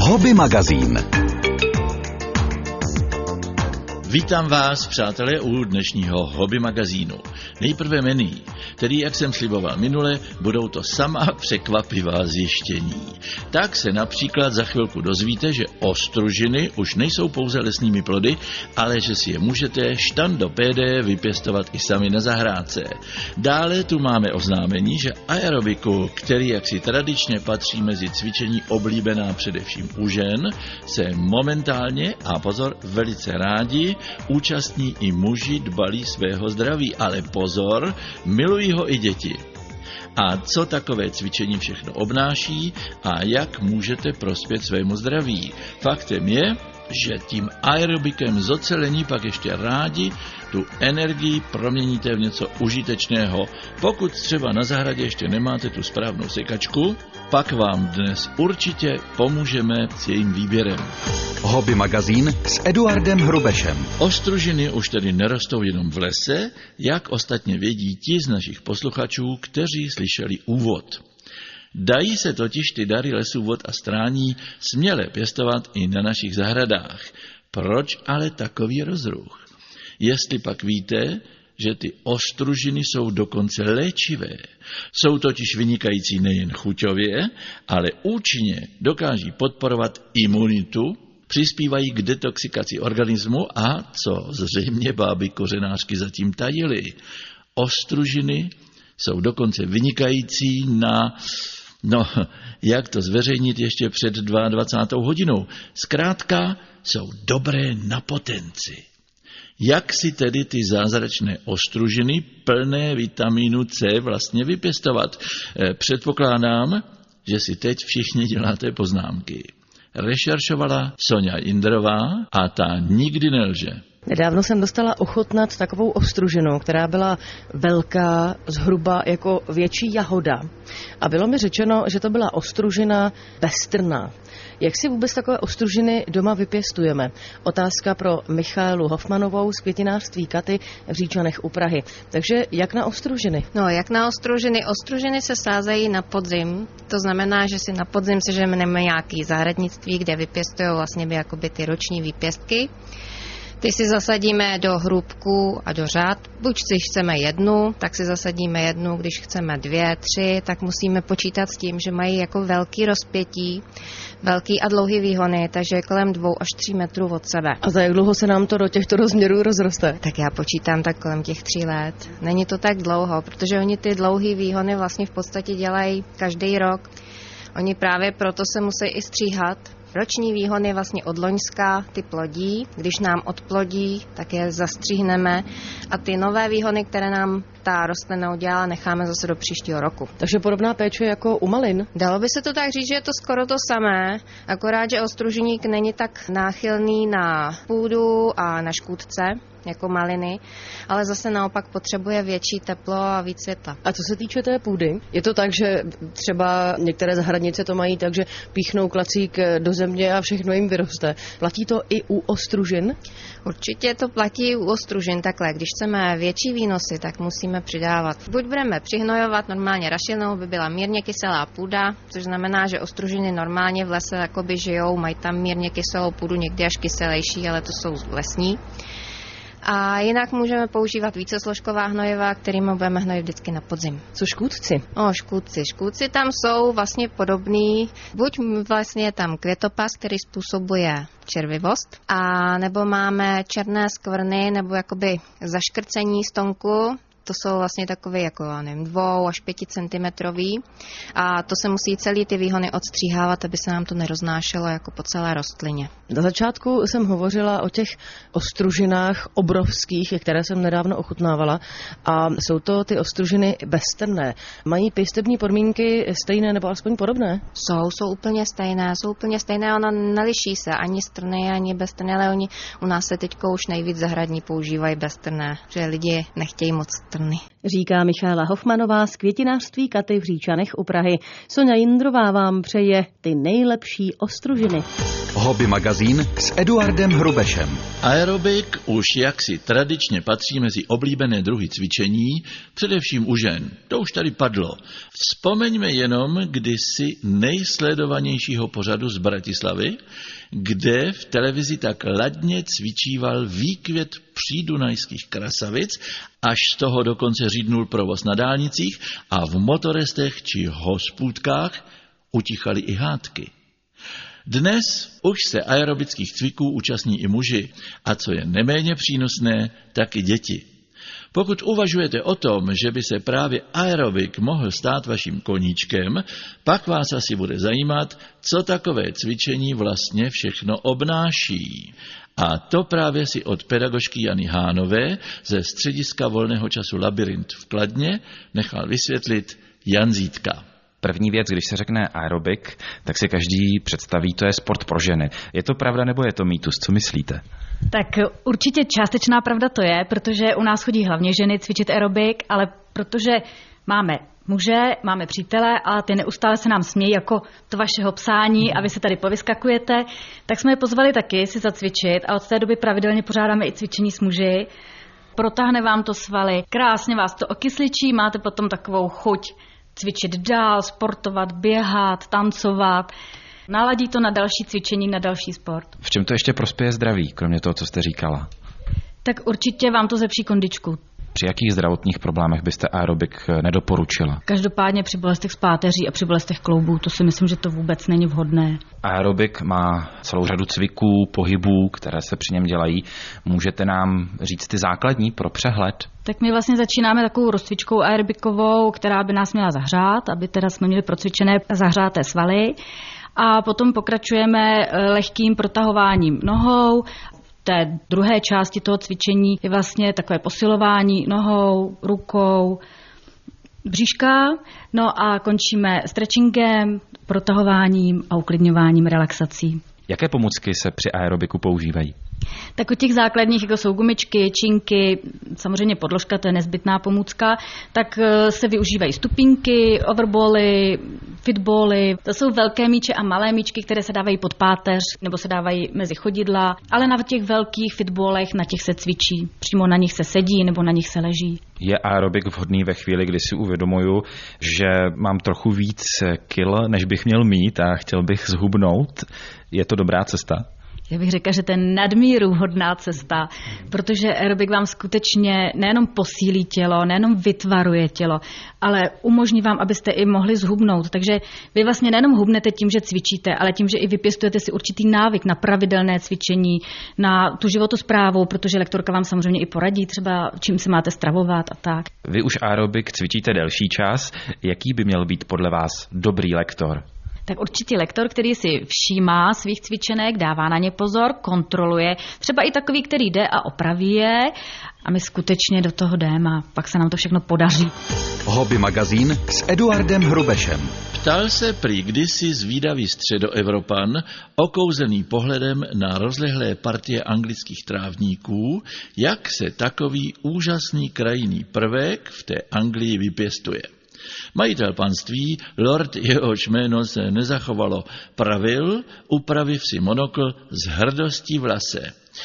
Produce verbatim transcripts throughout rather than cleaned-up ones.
Hobby magazín. Vítám vás, přátelé, u dnešního hobby magazínu. Nejprve menu, tedy, jak jsem sliboval minule, budou to sama překvapivá zjištění. Tak se například za chvilku dozvíte, že ostružiny už nejsou pouze lesními plody, ale že si je můžete štandopédé vypěstovat i sami na zahrádce. Dále tu máme oznámení, že aerobiku, který jaksi tradičně patří mezi cvičení oblíbená především u žen, se momentálně, a pozor, velice rádi, účastní i muži dbalí svého zdraví, ale pozor, milují ho i děti. A co takové cvičení všechno obnáší a jak můžete prospět svému zdraví? Faktem je, že tím aerobikem zocelení pak ještě rádi tu energii proměníte v něco užitečného. Pokud třeba na zahradě ještě nemáte tu správnou sekačku, pak vám dnes určitě pomůžeme s jejím výběrem. Hobby magazín s Eduardem Hrubešem. Ostružiny už tedy nerostou jenom v lese, jak ostatně vědí ti z našich posluchačů, kteří slyšeli úvod. Dají se totiž ty dary lesů, vod a strání směle pěstovat i na našich zahradách. Proč ale takový rozruch? Jestli pak víte, že ty ostružiny jsou dokonce léčivé. Jsou totiž vynikající nejen chuťově, ale účinně dokáží podporovat imunitu, přispívají k detoxikaci organismu a, co zřejmě báby kořenářky zatím tajily, ostružiny jsou dokonce vynikající na... No, jak to zveřejnit ještě před dvacátou druhou hodinou? Zkrátka, jsou dobré na potenci. Jak si tedy ty zázračné ostružiny plné vitamínu C vlastně vypěstovat? Předpokládám, že si teď všichni děláte poznámky. Rešeršovala Sonja Jindrová a ta nikdy nelže. Nedávno jsem dostala ochutnat takovou ostružinu, která byla velká, zhruba jako větší jahoda. A bylo mi řečeno, že to byla ostružina pestrná. Jak si vůbec takové ostružiny doma vypěstujeme? Otázka pro Michaelu Hofmanovou z květinářství Katy v Říčanech u Prahy. Takže jak na ostružiny? No, jak na ostružiny? Ostružiny se sázejí na podzim. To znamená, že si na podzim seženeme nějaký zahradnictví, kde vypěstují vlastně by jakoby ty roční výpěstky. Ty si zasadíme do hrůbku a do řad. Buď si chceme jednu, tak si zasadíme jednu, když chceme dvě, tři, tak musíme počítat s tím, že mají jako velký rozpětí, velký a dlouhý výhony, takže kolem dvou až tří metrů od sebe. A za jak dlouho se nám to do těchto rozměrů rozroste? Tak já počítám tak kolem těch tří let. Není to tak dlouho, protože oni ty dlouhý výhony vlastně v podstatě dělají každý rok. Oni právě proto se musí i stříhat. Roční výhony vlastně od loňska ty plodí, když nám odplodí, tak je zastříhneme a ty nové výhony, které nám ta rostlina udělala, necháme zase do příštího roku. Takže podobná péče jako u malin? Dalo by se to tak říct, že je to skoro to samé, akorát, že ostružník není tak náchylný na půdu a na škůdce jako maliny, ale zase naopak potřebuje větší teplo a víc světla. A co se týče té půdy, je to tak, že třeba některé zahradnice to mají tak, že píchnou klacík do země a všechno jim vyroste. Platí to i u ostružin? Určitě to platí u ostružin takhle. Když chceme větší výnosy, tak musíme přidávat. Buď budeme přihnojovat normálně rašelnou, by byla mírně kyselá půda, což znamená, že ostružiny normálně v lese jakoby žijou, mají tam mírně kyselou půdu, někdy až kyselější, ale to jsou lesní. A jinak můžeme používat vícesložková hnojiva, kterými budeme hnojit vždycky na podzim. Co škůdci? O, škůdci. Škůdci tam jsou vlastně podobný. Buď vlastně je tam květopas, který způsobuje červivost, a nebo máme černé skvrny, nebo jakoby zaškrcení stonku. To jsou vlastně takové jako, já nevím, dvou až pěti centimetrový a to se musí celý ty výhony odstříhávat, aby se nám to neroznášelo jako po celé rostlině. Na začátku jsem hovořila o těch ostružinách obrovských, které jsem nedávno ochutnávala, a jsou to ty ostružiny beztrnné. Mají pěstební podmínky stejné nebo alespoň podobné? Jsou, jsou úplně stejné, jsou úplně stejné, ono neliší se ani strny, ani beztrné, ale oni u nás se teďko už nejvíc zahradní používají beztrné, že lidi nechtějí moc strny. Říká Michaela Hofmanová z květinářství Katy v Říčanech u Prahy. Sonja Jindrová vám přeje ty nejlepší ostružiny. Hobby magazín s Eduardem Hrubešem. Aerobik už jaksi tradičně patří mezi oblíbené druhy cvičení, především u žen. To už tady padlo. Vzpomeňme jenom kdysi nejsledovanějšího pořadu z Bratislavy, kde v televizi tak ladně cvičíval výkvět přídunajských krasavic, až z toho dokonce řídnul provoz na dálnicích a v motorestech či hospůdkách utichaly i hádky. Dnes už se aerobických cviků účastní i muži a co je neméně přínosné, tak i děti. Pokud uvažujete o tom, že by se právě aerobik mohl stát vaším koníčkem, pak vás asi bude zajímat, co takové cvičení vlastně všechno obnáší. A to právě si od pedagožky Jany Hánové ze střediska volného času Labyrint v Kladně nechal vysvětlit Jan Zítka. První věc, když se řekne aerobik, tak si každý představí, to je sport pro ženy. Je to pravda nebo je to mýtus? Co myslíte? Tak určitě částečná pravda to je, protože u nás chodí hlavně ženy cvičit aerobik, ale protože máme muže, máme přítele a ty neustále se nám smějí jako to vašeho psání a vy se tady povyskakujete, tak jsme je pozvali taky si zacvičit a od té doby pravidelně pořádáme i cvičení s muži. Protáhne vám to svaly, krásně vás to okysličí, máte potom takovou chuť cvičit dál, sportovat, běhat, tancovat. Naladí to na další cvičení, na další sport. V čem to ještě prospěje zdraví, kromě toho, co jste říkala? Tak určitě vám to zlepší kondičku. Při jakých zdravotních problémech byste aerobik nedoporučila? Každopádně při bolestech z páteří a při bolestech kloubů, to si myslím, že to vůbec není vhodné. Aerobik má celou řadu cviků, pohybů, které se při něm dělají. Můžete nám říct ty základní pro přehled? Tak my vlastně začínáme takovou rozcvičkou aerobikovou, která by nás měla zahřát, aby teda jsme měli procvičené zahřáté svaly. A potom pokračujeme lehkým protahováním nohou. V té druhé části toho cvičení je vlastně takové posilování nohou, rukou, bříška. No a končíme stretchingem, protahováním a uklidňováním, relaxací. Jaké pomůcky se při aerobiku používají? Tak u těch základních, jako jsou gumičky, činky, samozřejmě podložka, to je nezbytná pomůcka, tak se využívají stupínky, overbally, fitbally. To jsou velké míče a malé míčky, které se dávají pod páteř nebo se dávají mezi chodidla, ale na těch velkých fitballech, na těch se cvičí. Přímo na nich se sedí nebo na nich se leží. Je aerobik vhodný ve chvíli, kdy si uvědomuju, že mám trochu víc kil, než bych měl mít a chtěl bych zhubnout? Je to dobrá cesta? Já bych řekla, že to je nadmíru vhodná cesta, protože aerobik vám skutečně nejenom posílí tělo, nejenom vytvaruje tělo, ale umožní vám, abyste i mohli zhubnout. Takže vy vlastně nejenom hubnete tím, že cvičíte, ale tím, že i vypěstujete si určitý návyk na pravidelné cvičení, na tu životosprávu, protože lektorka vám samozřejmě i poradí třeba, čím se máte stravovat a tak. Vy už aerobik cvičíte delší čas. Jaký by měl být podle vás dobrý lektor? Tak určitě lektor, který si všímá svých cvičenek, dává na ně pozor, kontroluje, třeba i takový, který jde a opraví je a my skutečně do toho jdeme a pak se nám to všechno podaří. Hobby magazín s Eduardem Hrubešem. Ptal se prý kdysi zvídavý středoevropan, okouzený pohledem na rozlehlé partie anglických trávníků, jak se takový úžasný krajinný prvek v té Anglii vypěstuje. Majitel panství, lord, jehož jméno se nezachovalo, pravil, upraviv si monokl z hrdostí v lase.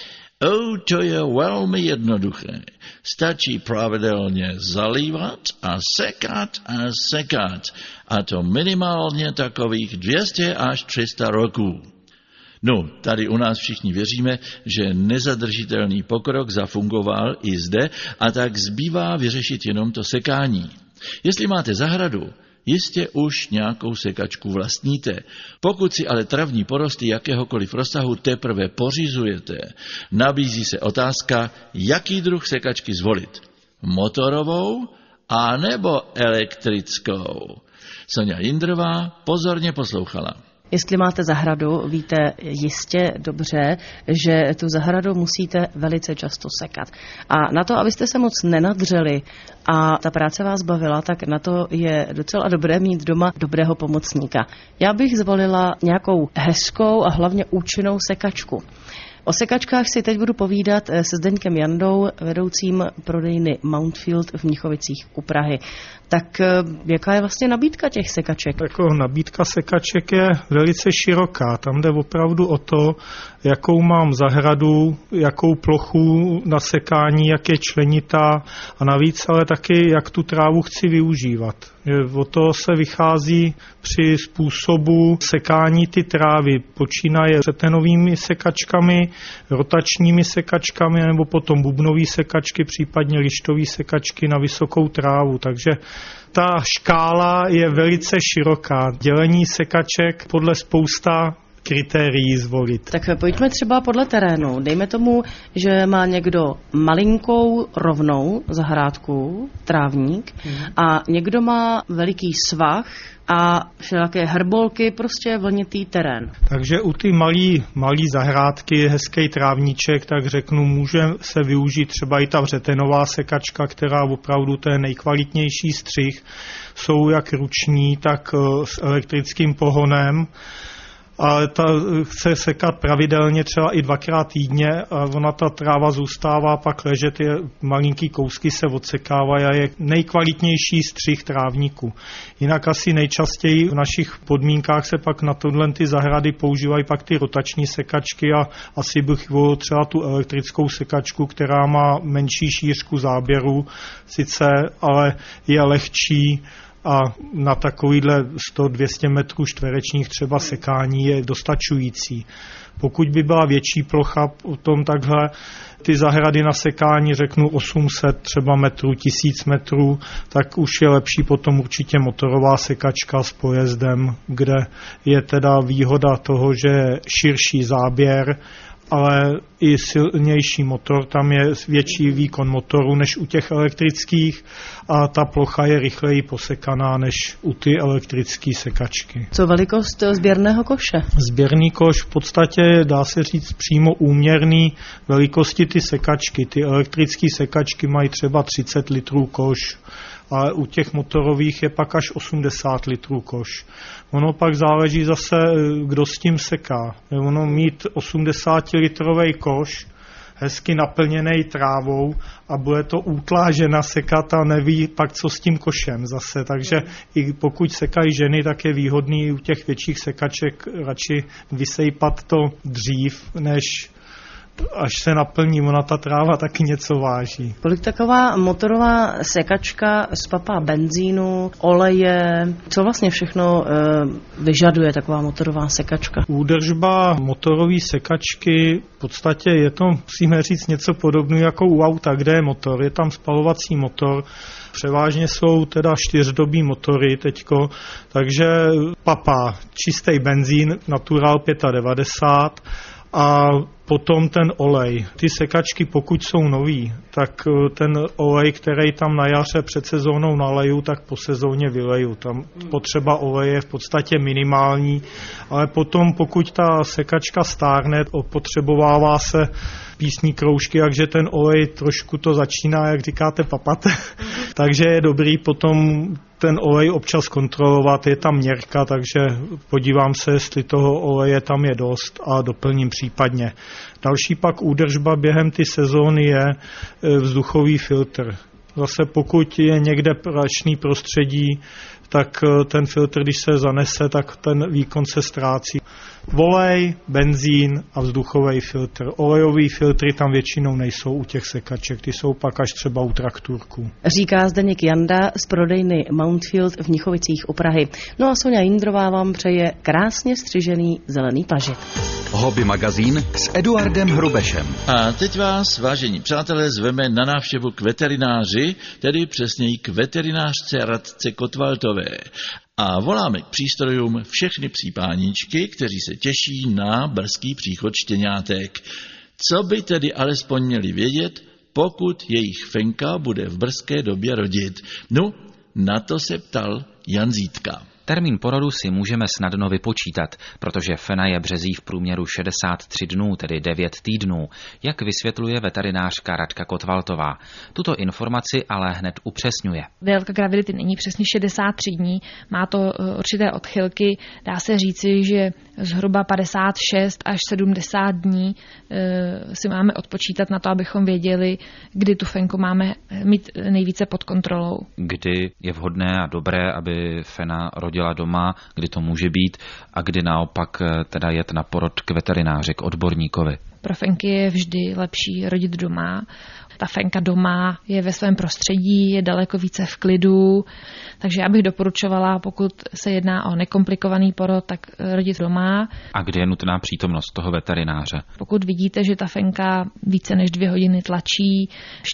O, to je velmi jednoduché. Stačí pravidelně zalívat a sekat a sekat. A to minimálně takových dvě stě až tři sta roků. No, tady u nás všichni věříme, že nezadržitelný pokrok zafungoval i zde a tak zbývá vyřešit jenom to sekání. Jestli máte zahradu, jistě už nějakou sekačku vlastníte. Pokud si ale travní porosty jakéhokoliv rozsahu teprve pořizujete, nabízí se otázka, jaký druh sekačky zvolit. Motorovou a nebo elektrickou. Sonja Jindrová pozorně poslouchala. Jestli máte zahradu, víte jistě dobře, že tu zahradu musíte velice často sekat. A na to, abyste se moc nenadřeli a ta práce vás bavila, tak na to je docela dobré mít doma dobrého pomocníka. Já bych zvolila nějakou hezkou a hlavně účinnou sekačku. O sekačkách si teď budu povídat se Zdeňkem Jandou, vedoucím prodejny Mountfield v Mnichovicích u Prahy. Tak jaká je vlastně nabídka těch sekaček? Jako nabídka sekaček je velice široká. Tam jde opravdu o to, jakou mám zahradu, jakou plochu na sekání, jak je členitá a navíc ale taky, jak tu trávu chci využívat. O to se vychází při způsobu sekání ty trávy. Počínaje řetenovými sekačkami, rotačními sekačkami nebo potom bubnový sekačky, případně lištový sekačky na vysokou trávu. Takže ta škála je velice široká. Dělení sekaček podle spousta kritérií zvolit. Tak pojďme třeba podle terénu. Dejme tomu, že má někdo malinkou rovnou zahrádku, trávník, hmm. a někdo má veliký svah a všelaké hrbolky, prostě vlnitý terén. Takže u ty malý, malý zahrádky, hezký trávníček, tak řeknu, může se využít třeba i ta vřetenová sekačka, která opravdu to je nejkvalitnější střih. Jsou jak ruční, tak s elektrickým pohonem. A ta chce sekat pravidelně třeba i dvakrát týdně a ona ta tráva zůstává pak ležet, ty malinký kousky se odsekávají a je nejkvalitnější střih trávníku. Jinak asi nejčastěji v našich podmínkách se pak na tohle ty zahrady používají pak ty rotační sekačky a asi bych volil třeba tu elektrickou sekačku, která má menší šířku záběru, sice ale je lehčí, a na takovýhle sto až dvě stě metrů čtverečních třeba sekání je dostačující. Pokud by byla větší plocha, potom takhle ty zahrady na sekání, řeknu osm set třeba metrů, tisíc metrů, tak už je lepší potom určitě motorová sekačka s pojezdem, kde je teda výhoda toho, že je širší záběr, ale i silnější motor, tam je větší výkon motoru než u těch elektrických a ta plocha je rychleji posekaná než u ty elektrické sekačky. Co velikost sběrného koše? Sběrný koš v podstatě dá se říct přímo úměrný velikosti ty sekačky. Ty elektrické sekačky mají třeba třicet litrů koš, ale u těch motorových je pak až osmdesát litrů koš. Ono pak záleží zase, kdo s tím seká. Ono mít osmdesátilitrový koš, hezky naplněný trávou a bude to útlá žena sekat a neví pak, co s tím košem zase. Takže i pokud sekají ženy, tak je výhodný u těch větších sekaček radši vysejpat to dřív, než až se naplní, ona ta tráva taky něco váží. Kolik taková motorová sekačka spapá benzínu, oleje, co vlastně všechno e, vyžaduje taková motorová sekačka? Údržba motorové sekačky, v podstatě je to, musíme říct, něco podobného jako u auta, kde je motor, je tam spalovací motor, převážně jsou teda čtyřdobí motory teďko, takže papá čistý benzín, Natural devadesát pět a potom ten olej. Ty sekačky, pokud jsou nový, tak ten olej, který tam na jaře před sezónou naleju, tak po sezóně vyleju. Tam potřeba oleje je v podstatě minimální, ale potom, pokud ta sekačka stárne, opotřebovává se písní kroužky, takže ten olej trošku to začíná, jak říkáte, papat. Takže je dobrý potom ten olej občas kontrolovat, je tam měrka, takže podívám se, jestli toho oleje tam je dost a doplním případně. Další pak údržba během ty sezóny je vzduchový filtr. Zase pokud je někde prašný prostředí, tak ten filtr, když se zanese, tak ten výkon se ztrácí. Volej, benzín a vzduchový filtr. Olejový filtry tam většinou nejsou u těch sekaček, ty jsou pak až třeba u traktůrků. Říká Zdeněk Janda z prodejny Mountfield v Mnichovicích u Prahy. No a Soňa Jindrová vám přeje krásně střižený zelený pažit. Hobby magazín s Eduardem Hrubešem. A teď vás, vážení přátelé, zveme na návštěvu k veterináři, tedy přesněji k veterinářce Radce Kotvaltové. A voláme k přístrojům všechny psí páničky, kteří se těší na brzký příchod štěňátek. Co by tedy alespoň měli vědět, pokud jejich Fenka bude v brzké době rodit? No, na to se ptal Jan Zítka. Termín porodu si můžeme snadno vypočítat, protože fena je březí v průměru šedesát tři dnů, tedy devět týdnů, jak vysvětluje veterinářka Radka Kotvaltová. Tuto informaci ale hned upřesňuje. Délka gravidity není přesně šedesát tři dní, má to určité odchylky, dá se říci, že zhruba padesát šest až sedmdesát dní e, si máme odpočítat na to, abychom věděli, kdy tu fenku máme mít nejvíce pod kontrolou. Kdy je vhodné a dobré, aby fena rodila doma, kdy to může být a kdy naopak teda jet na porod k veterináři, k odborníkovi. Pro fenky je vždy lepší rodit doma. Ta fenka doma je ve svém prostředí, je daleko více v klidu, takže já bych doporučovala, pokud se jedná o nekomplikovaný porod, tak rodit doma. A kdy je nutná přítomnost toho veterináře? Pokud vidíte, že ta fenka více než dvě hodiny tlačí,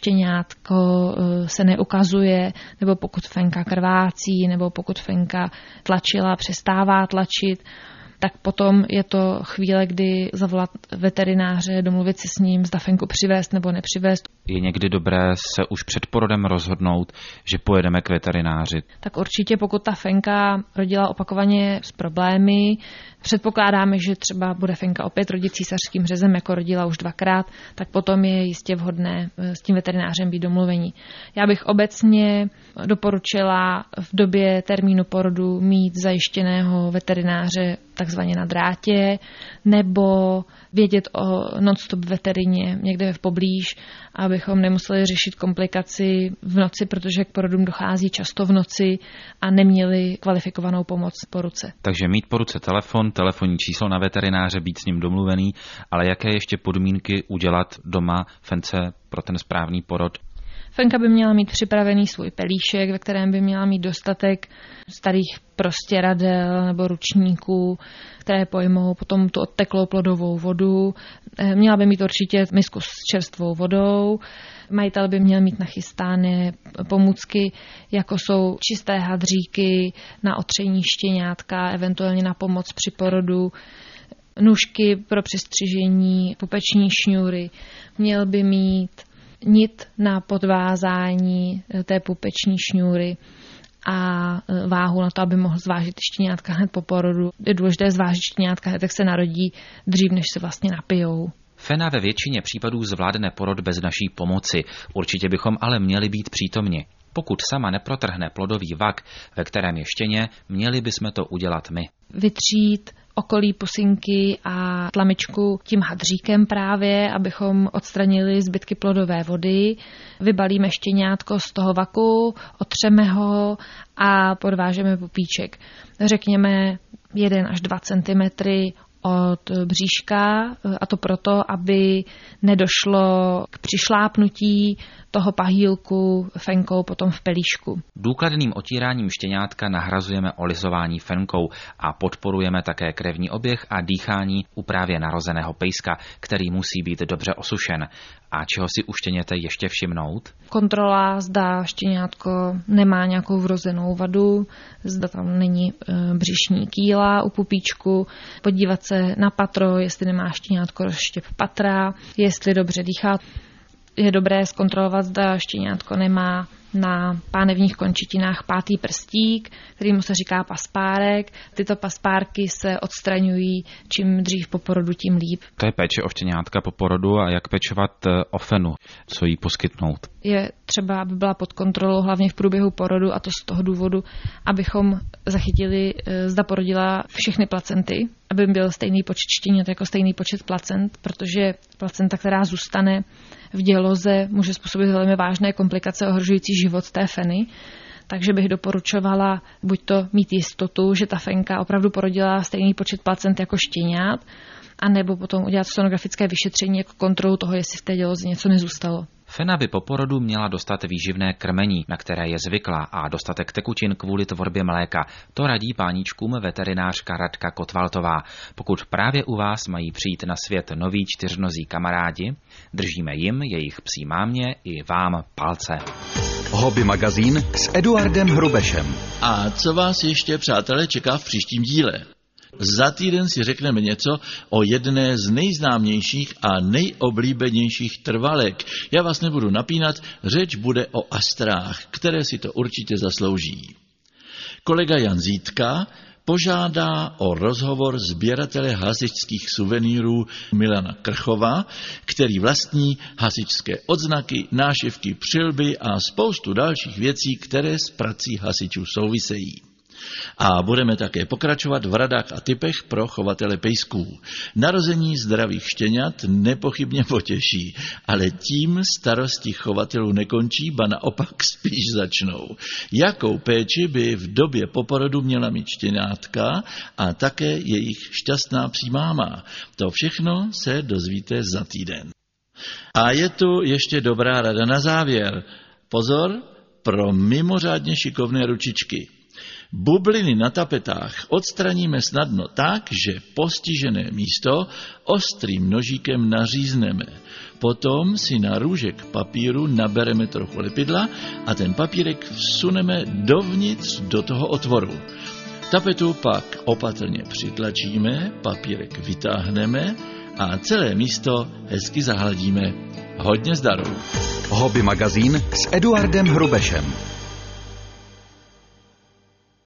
štěňátko se neukazuje, nebo pokud fenka krvácí, nebo pokud fenka tlačila, přestává tlačit, tak potom je to chvíle, kdy zavolat veterináře, domluvit si s ním, zda fenku přivést nebo nepřivést. Je někdy dobré se už před porodem rozhodnout, že pojedeme k veterináři? Tak určitě, pokud ta fenka rodila opakovaně s problémy, předpokládáme, že třeba bude fenka opět rodit císařským řezem, jako rodila už dvakrát, tak potom je jistě vhodné s tím veterinářem být domluvení. Já bych obecně doporučila v době termínu porodu mít zajištěného veterináře takzvaně na drátě, nebo vědět o non-stop veterině někde v poblíž, abychom nemuseli řešit komplikaci v noci, protože k porodům dochází často v noci a neměli kvalifikovanou pomoc po ruce. Takže mít po ruce telefon, telefonní číslo na veterináře, být s ním domluvený, ale jaké ještě podmínky udělat doma fence pro ten správný porod? Fenka by měla mít připravený svůj pelíšek, ve kterém by měla mít dostatek starých prostěradel nebo ručníků, které pojmou potom tu odteklou plodovou vodu. Měla by mít určitě misku s čerstvou vodou. Majitel by měl mít nachystány pomůcky, jako jsou čisté hadříky na otření štěňátka, eventuálně na pomoc při porodu, nůžky pro přistřižení, pupeční šňůry. Měl by mít nit na podvázání té pupeční šňůry a váhu na to, aby mohl zvážit štěňátka hned po porodu. Je důležité zvážit štěňátka hned, tak se narodí dřív, než se vlastně napijou. Fena ve většině případů zvládne porod bez naší pomoci. Určitě bychom ale měli být přítomni. Pokud sama neprotrhne plodový vak, ve kterém je štěně, měli bychom to udělat my. Vytřít okolí pusinky a tlamičku tím hadříkem právě, abychom odstranili zbytky plodové vody. Vybalíme štěňátko z toho vaku, otřeme ho a podvážeme pupíček. Řekněme jeden až dva centimetry od bříška, a to proto, aby nedošlo k přišlápnutí toho pahýlku fenkou potom v pelíšku. Důkladným otíráním štěňátka nahrazujeme olizování fenkou a podporujeme také krevní oběh a dýchání u právě narozeného pejska, který musí být dobře osušen. A čeho si u štěněte ještě všimnout? Kontrola, zda štěňátko nemá nějakou vrozenou vadu, zda tam není e, břišní kýla u pupíčku, podívat se na patro, jestli nemá štěňátko rozštěp patra, jestli dobře dýchá. Je dobré zkontrolovat, zda štěňátko nemá na pánevních končetinách pátý prstík, kterýmu se říká paspárek. Tyto paspárky se odstraňují čím dřív po porodu, tím líp. To je péče o štěňátka po porodu a jak pečovat o fenu, co jí poskytnout? Je třeba, aby byla pod kontrolou hlavně v průběhu porodu, a to z toho důvodu, abychom zachytili, zda porodila všechny placenty, aby byl stejný počet štěňat jako stejný počet placent, protože placenta, která zůstane v děloze, může způsobit velmi vážné komplikace ohrožující život té feny. Takže bych doporučovala buď to mít jistotu, že ta fenka opravdu porodila stejný počet placent jako štěňat, anebo potom udělat sonografické vyšetření jako kontrolu toho, jestli v té děloze něco nezůstalo. Fena by po porodu měla dostat výživné krmení, na které je zvyklá, a dostatek tekutin kvůli tvorbě mléka. To radí páničkům veterinářka Radka Kotvaltová. Pokud právě u vás mají přijít na svět noví čtyřnozí kamarádi, držíme jim, jejich psí mámě i vám palce. Hobby magazín s Eduardem Hrubešem. A co vás ještě, přátelé, čeká v příštím díle? Za týden si řekneme něco o jedné z nejznámějších a nejoblíbenějších trvalek. Já vás nebudu napínat, řeč bude o astrách, které si to určitě zaslouží. Kolega Jan Zítka požádá o rozhovor sběratele hasičských suvenýrů Milana Krchova, který vlastní hasičské odznaky, nášivky, přilby a spoustu dalších věcí, které s prací hasičů souvisejí. A budeme také pokračovat v radách a tipech pro chovatele pejsků. Narození zdravých štěňat nepochybně potěší, ale tím starosti chovatelů nekončí, ba naopak spíš začnou. Jakou péči by v době poporodu měla mít štěňátka a také jejich šťastná přímáma? To všechno se dozvíte za týden. A je tu ještě dobrá rada na závěr. Pozor pro mimořádně šikovné ručičky. Bubliny na tapetách odstraníme snadno tak, že postižené místo ostrým nožíkem nařízneme. Potom si na růžek papíru nabereme trochu lepidla a ten papírek vsuneme dovnitř do toho otvoru. Tapetu pak opatrně přitlačíme, papírek vytáhneme a celé místo hezky zahladíme. Hodně zdaru. Hobby magazín s Eduardem Hrubešem.